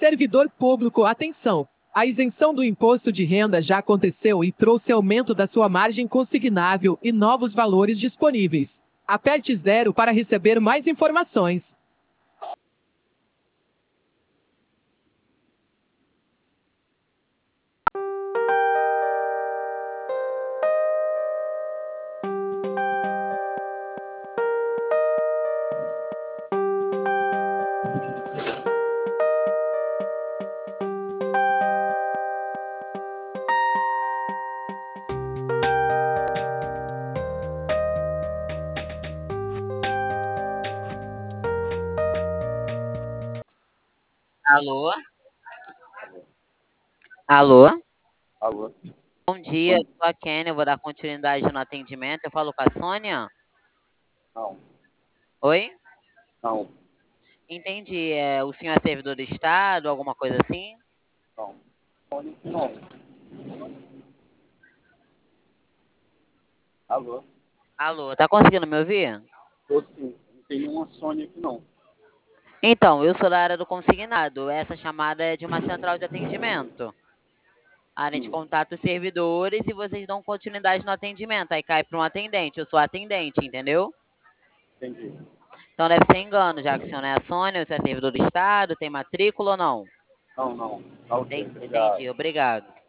Servidor público, atenção! A isenção do imposto de renda já aconteceu e trouxe aumento da sua margem consignável e novos valores disponíveis. Aperte 0 para receber mais informações. Alô? Alô? Alô? Bom dia, eu sou a Kênia, eu vou dar continuidade no atendimento. Eu falo com a Sônia? Não, Oi? não, Entendi. O senhor é servidor do Estado, alguma coisa assim? não. Não. Alô? Alô, tá conseguindo me ouvir? Tô sim. Não tem nenhuma Sônia aqui, não. Então, eu sou da área do consignado. Essa chamada é de uma central de atendimento. A gente Hum, contata os servidores e vocês dão continuidade no atendimento. Aí cai para um atendente. Eu sou atendente, entendeu? entendi. Então deve ser engano, já que o senhor não é a Sônia, você é servidor do Estado, tem matrícula ou não? Não, não. Tá ok, Entendi, obrigado. obrigado.